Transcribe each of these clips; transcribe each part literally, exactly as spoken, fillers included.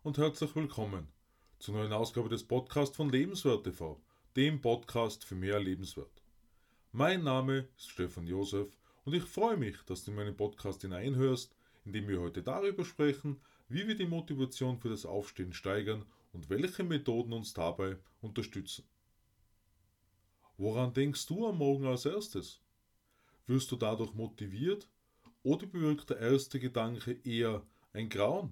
und herzlich willkommen zur neuen Ausgabe des Podcasts von Lebenswert T V, dem Podcast für mehr Lebenswert. Mein Name ist Stefan Josef und ich freue mich, dass du in meinen Podcast hineinhörst, in dem wir heute darüber sprechen, wie wir die Motivation für das Aufstehen steigern und welche Methoden uns dabei unterstützen. Woran denkst du am Morgen als erstes? Wirst du dadurch motiviert oder bewirkt der erste Gedanke eher ein Grauen?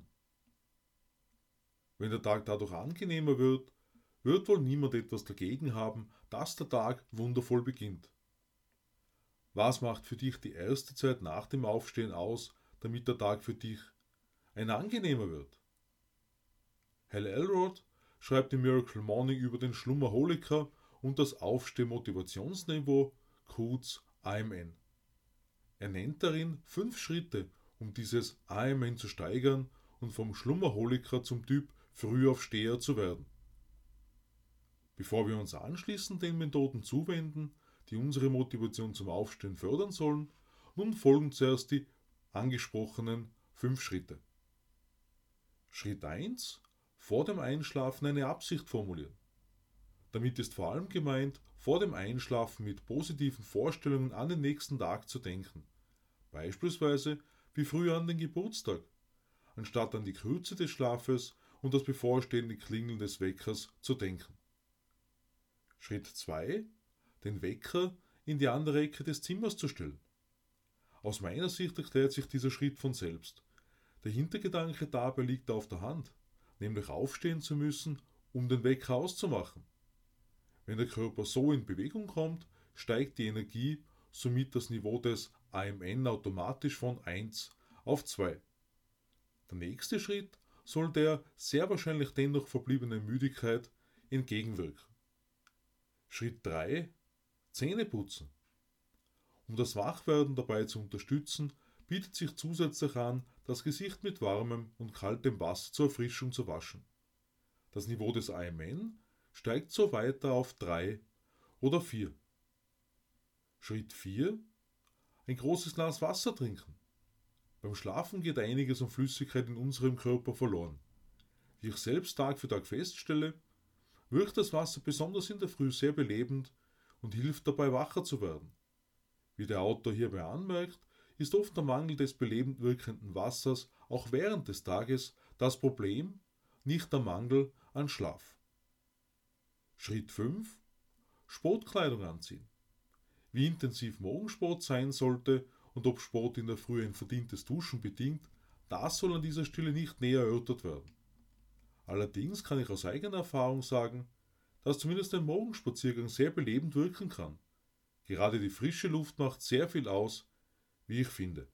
Wenn der Tag dadurch angenehmer wird, wird wohl niemand etwas dagegen haben, dass der Tag wundervoll beginnt. Was macht für dich die erste Zeit nach dem Aufstehen aus, damit der Tag für dich ein angenehmer wird? Hal Elrod schreibt im Miracle Morning über den Schlummerholiker und das Aufsteh-Motivationsniveau, kurz A M N. Er nennt darin fünf Schritte, um dieses A M N zu steigern und vom Schlummerholiker zum Typ Frühaufsteher zu werden. Bevor wir uns anschließend den Methoden zuwenden, die unsere Motivation zum Aufstehen fördern sollen, nun folgen zuerst die angesprochenen fünf Schritte. Schritt eins: Vor dem Einschlafen eine Absicht formulieren. Damit ist vor allem gemeint, vor dem Einschlafen mit positiven Vorstellungen an den nächsten Tag zu denken. Beispielsweise wie früher an den Geburtstag, anstatt an die Kürze des Schlafes und das bevorstehende Klingeln des Weckers zu denken. Schritt zwei: Den Wecker in die andere Ecke des Zimmers zu stellen. Aus meiner Sicht erklärt sich dieser Schritt von selbst. Der Hintergedanke dabei liegt auf der Hand, nämlich aufstehen zu müssen, um den Wecker auszumachen. Wenn der Körper so in Bewegung kommt, steigt die Energie, somit das Niveau des A M N automatisch von eins auf zwei. Der nächste Schritt soll der sehr wahrscheinlich dennoch verbliebenen Müdigkeit entgegenwirken. Schritt drei: Zähne putzen. Um das Wachwerden dabei zu unterstützen, bietet sich zusätzlich an, das Gesicht mit warmem und kaltem Wasser zur Erfrischung zu waschen. Das Niveau des A M N steigt so weiter auf drei oder vier. Schritt vier: Ein großes Glas Wasser trinken. Beim Schlafen geht einiges an Flüssigkeit in unserem Körper verloren. Wie ich selbst Tag für Tag feststelle, wirkt das Wasser besonders in der Früh sehr belebend und hilft dabei, wacher zu werden. Wie der Autor hierbei anmerkt, ist oft der Mangel des belebend wirkenden Wassers auch während des Tages das Problem, nicht der Mangel an Schlaf. Schritt fünf: Sportkleidung anziehen. Wie intensiv Morgensport sein sollte und ob Sport in der Früh ein verdientes Duschen bedingt, das soll an dieser Stelle nicht näher erörtert werden. Allerdings kann ich aus eigener Erfahrung sagen, dass zumindest ein Morgenspaziergang sehr belebend wirken kann. Gerade die frische Luft macht sehr viel aus, wie ich finde.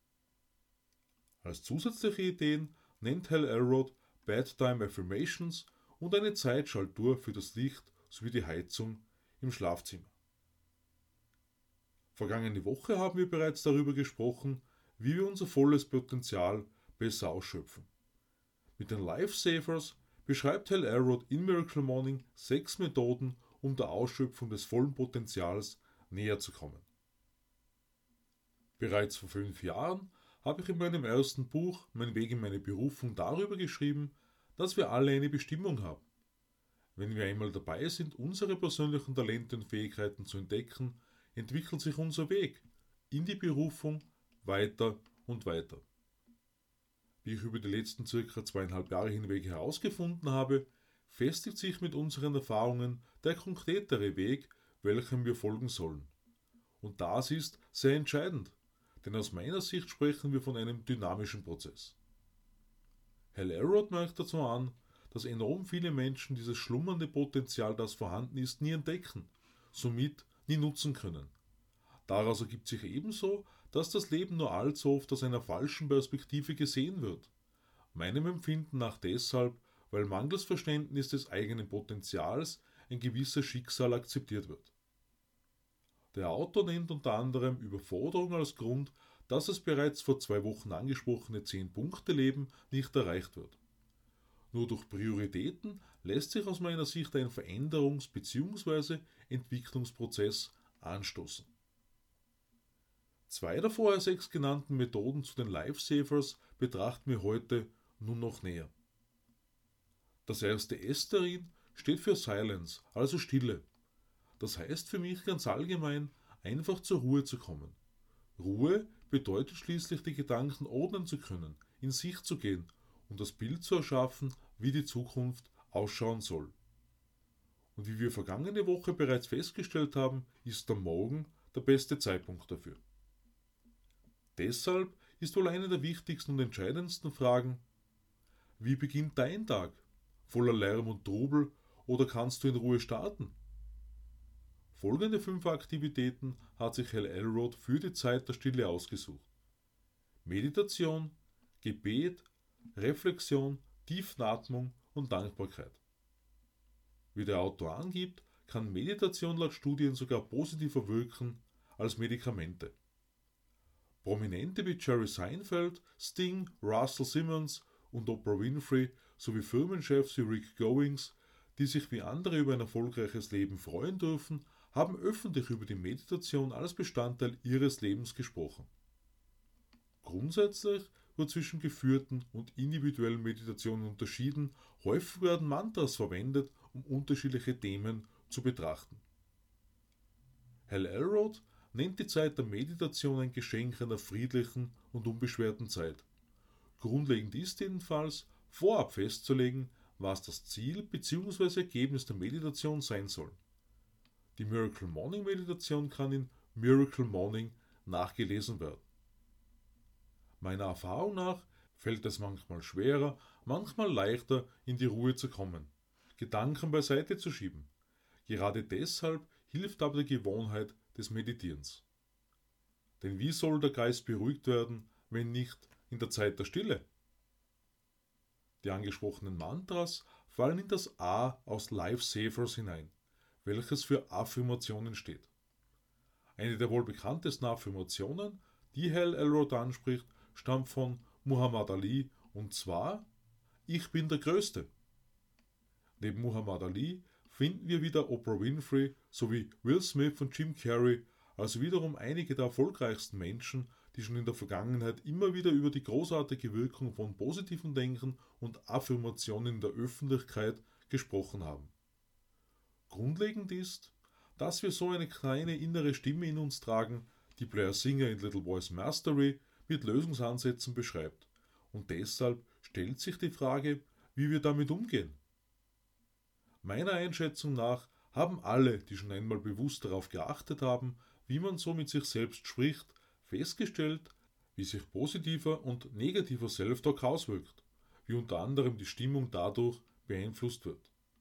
Als zusätzliche Ideen nennt Hal Elrod Bedtime Affirmations und eine Zeitschaltuhr für das Licht sowie die Heizung im Schlafzimmer. Vergangene Woche haben wir bereits darüber gesprochen, wie wir unser volles Potenzial besser ausschöpfen. Mit den Lifesavers beschreibt Hal Elrod in Miracle Morning sechs Methoden, um der Ausschöpfung des vollen Potenzials näher zu kommen. Bereits vor fünf Jahren habe ich in meinem ersten Buch Mein Weg in meine Berufung darüber geschrieben, dass wir alle eine Bestimmung haben. Wenn wir einmal dabei sind, unsere persönlichen Talente und Fähigkeiten zu entdecken, entwickelt sich unser Weg in die Berufung weiter und weiter. Wie ich über die letzten circa zweieinhalb Jahre hinweg herausgefunden habe, festigt sich mit unseren Erfahrungen der konkretere Weg, welchem wir folgen sollen. Und das ist sehr entscheidend, denn aus meiner Sicht sprechen wir von einem dynamischen Prozess. Hal Elrod merkt dazu an, dass enorm viele Menschen dieses schlummernde Potenzial, das vorhanden ist, nie entdecken, somit nie nutzen können. Daraus ergibt sich ebenso, dass das Leben nur allzu oft aus einer falschen Perspektive gesehen wird. Meinem Empfinden nach deshalb, weil mangels Verständnis des eigenen Potenzials ein gewisses Schicksal akzeptiert wird. Der Autor nennt unter anderem Überforderung als Grund, dass das bereits vor zwei Wochen angesprochene zehn-Punkte-Leben nicht erreicht wird. Nur durch Prioritäten lässt sich aus meiner Sicht ein Veränderungs- bzw. Entwicklungsprozess anstoßen. Zwei der vorher sechs genannten Methoden zu den Lifesavers betrachten wir heute nun noch näher. Das erste S darin steht für Silence, also Stille. Das heißt für mich ganz allgemein, einfach zur Ruhe zu kommen. Ruhe bedeutet schließlich, die Gedanken ordnen zu können, in sich zu gehen und das Bild zu erschaffen, wie die Zukunft ausschauen soll. Und wie wir vergangene Woche bereits festgestellt haben, ist der Morgen der beste Zeitpunkt dafür. Deshalb ist wohl eine der wichtigsten und entscheidendsten Fragen: Wie beginnt dein Tag? Voller Lärm und Trubel oder kannst du in Ruhe starten? Folgende fünf Aktivitäten hat sich Hal Elrod für die Zeit der Stille ausgesucht: Meditation, Gebet, Reflexion, Tiefenatmung und Dankbarkeit. Wie der Autor angibt, kann Meditation laut Studien sogar positiver wirken als Medikamente. Prominente wie Jerry Seinfeld, Sting, Russell Simmons und Oprah Winfrey sowie Firmenchefs wie Rick Goings, die sich wie andere über ein erfolgreiches Leben freuen dürfen, haben öffentlich über die Meditation als Bestandteil ihres Lebens gesprochen. Grundsätzlich wird zwischen geführten und individuellen Meditationen unterschieden, häufig werden Mantras verwendet, um unterschiedliche Themen zu betrachten. Hal Elrod nennt die Zeit der Meditation ein Geschenk einer friedlichen und unbeschwerten Zeit. Grundlegend ist jedenfalls, vorab festzulegen, was das Ziel bzw. Ergebnis der Meditation sein soll. Die Miracle Morning Meditation kann in Miracle Morning nachgelesen werden. Meiner Erfahrung nach fällt es manchmal schwerer, manchmal leichter, in die Ruhe zu kommen, Gedanken beiseite zu schieben. Gerade deshalb hilft aber die Gewohnheit des Meditierens. Denn wie soll der Geist beruhigt werden, wenn nicht in der Zeit der Stille? Die angesprochenen Mantras fallen in das A aus Lifesavers hinein, welches für Affirmationen steht. Eine der wohl bekanntesten Affirmationen, die Hal Elrod anspricht, stammt von Muhammad Ali, und zwar: Ich bin der Größte. Neben Muhammad Ali finden wir wieder Oprah Winfrey sowie Will Smith und Jim Carrey, also wiederum einige der erfolgreichsten Menschen, die schon in der Vergangenheit immer wieder über die großartige Wirkung von positivem Denken und Affirmationen in der Öffentlichkeit gesprochen haben. Grundlegend ist, dass wir so eine kleine innere Stimme in uns tragen, die Blair Singer in Little Boys Mastery mit Lösungsansätzen beschreibt. Und deshalb stellt sich die Frage, wie wir damit umgehen. Meiner Einschätzung nach haben alle, die schon einmal bewusst darauf geachtet haben, wie man so mit sich selbst spricht, festgestellt, wie sich positiver und negativer Self-Talk auswirkt, wie unter anderem die Stimmung dadurch beeinflusst wird.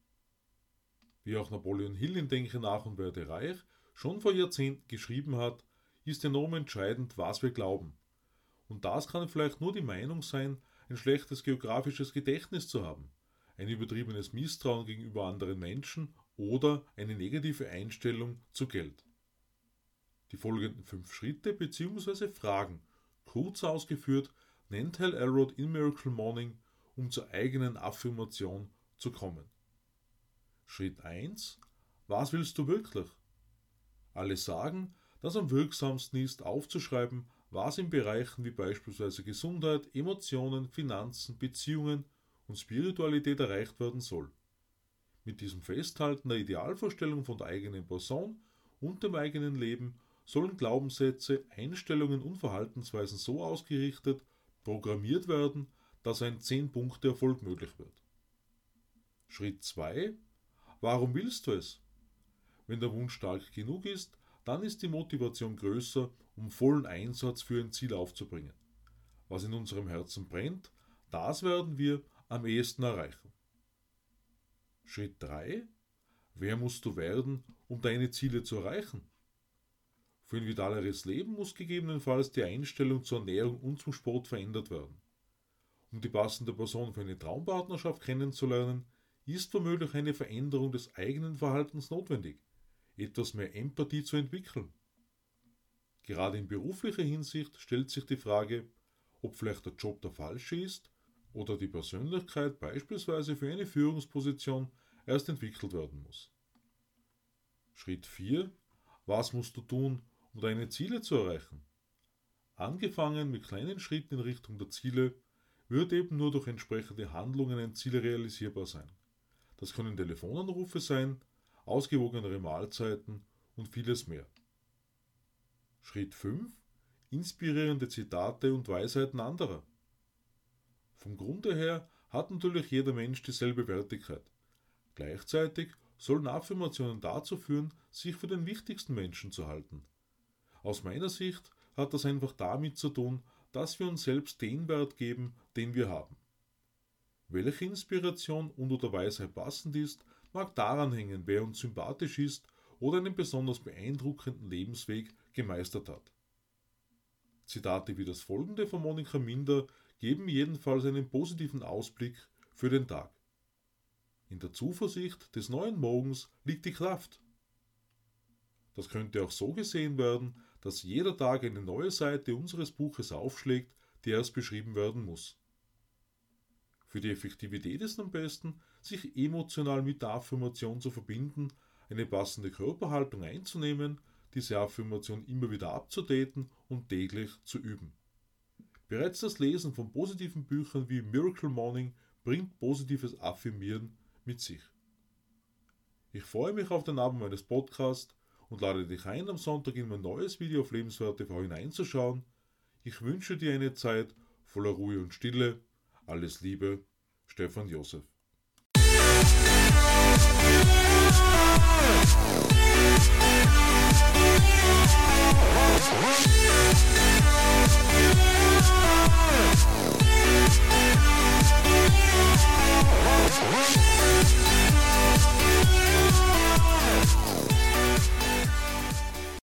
Wie auch Napoleon Hill in Denke nach und werde reich schon vor Jahrzehnten geschrieben hat, ist enorm entscheidend, was wir glauben. Und das kann vielleicht nur die Meinung sein, ein schlechtes geografisches Gedächtnis zu haben, ein übertriebenes Misstrauen gegenüber anderen Menschen oder eine negative Einstellung zu Geld. Die folgenden fünf Schritte bzw. Fragen, kurz ausgeführt, nennt Hal Elrod in Miracle Morning, um zur eigenen Affirmation zu kommen. Schritt eins. Was willst du wirklich? Alle sagen, dass am wirksamsten ist, aufzuschreiben, was in Bereichen wie beispielsweise Gesundheit, Emotionen, Finanzen, Beziehungen und Spiritualität erreicht werden soll. Mit diesem Festhalten der Idealvorstellung von der eigenen Person und dem eigenen Leben sollen Glaubenssätze, Einstellungen und Verhaltensweisen so ausgerichtet, programmiert werden, dass ein zehn Punkte Erfolg möglich wird. Schritt zwei. Warum willst du es? Wenn der Wunsch stark genug ist, dann ist die Motivation größer, um vollen Einsatz für ein Ziel aufzubringen. Was in unserem Herzen brennt, das werden wir am ehesten erreichen. Schritt drei. Wer musst du werden, um deine Ziele zu erreichen? Für ein vitaleres Leben muss gegebenenfalls die Einstellung zur Ernährung und zum Sport verändert werden. Um die passende Person für eine Traumpartnerschaft kennenzulernen, ist womöglich eine Veränderung des eigenen Verhaltens notwendig, etwas mehr Empathie zu entwickeln. Gerade in beruflicher Hinsicht stellt sich die Frage, ob vielleicht der Job der falsche ist oder die Persönlichkeit beispielsweise für eine Führungsposition erst entwickelt werden muss. Schritt vier. Was musst du tun, um deine Ziele zu erreichen? Angefangen mit kleinen Schritten in Richtung der Ziele, wird eben nur durch entsprechende Handlungen ein Ziel realisierbar sein. Das können Telefonanrufe sein, ausgewogenere Mahlzeiten und vieles mehr. Schritt fünf. Inspirierende Zitate und Weisheiten anderer. Vom Grunde her hat natürlich jeder Mensch dieselbe Wertigkeit. Gleichzeitig sollen Affirmationen dazu führen, sich für den wichtigsten Menschen zu halten. Aus meiner Sicht hat das einfach damit zu tun, dass wir uns selbst den Wert geben, den wir haben. Welche Inspiration und oder Weisheit passend ist, mag daran hängen, wer uns sympathisch ist oder einen besonders beeindruckenden Lebensweg gemeistert hat. Zitate wie das folgende von Monika Minder geben jedenfalls einen positiven Ausblick für den Tag. In der Zuversicht des neuen Morgens liegt die Kraft. Das könnte auch so gesehen werden, dass jeder Tag eine neue Seite unseres Buches aufschlägt, die erst beschrieben werden muss. Für die Effektivität ist am besten, sich emotional mit der Affirmation zu verbinden, eine passende Körperhaltung einzunehmen, diese Affirmation immer wieder abzudaten und täglich zu üben. Bereits das Lesen von positiven Büchern wie Miracle Morning bringt positives Affirmieren mit sich. Ich freue mich auf den Abend meines Podcasts und lade dich ein, am Sonntag in mein neues Video auf Lebenswert T V hineinzuschauen. Ich wünsche dir eine Zeit voller Ruhe und Stille. Alles Liebe, Stefan Josef.